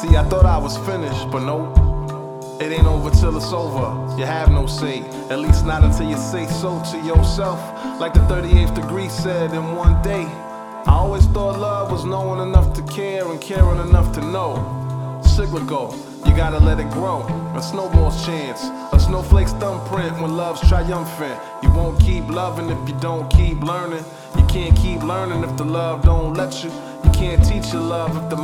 See, I thought I was finished, but no. It ain't over till it's over. You have no say, at least not until you say so to yourself. Like the 38th degree said in one day. I always thought love was knowing enough to care and caring enough to know. Cyclical, you gotta let it grow. A snowball's chance, a snowflake's thumbprint when love's triumphant. You won't keep loving if you don't keep learning. You can't keep learning if the love don't let you. You can't teach your love if the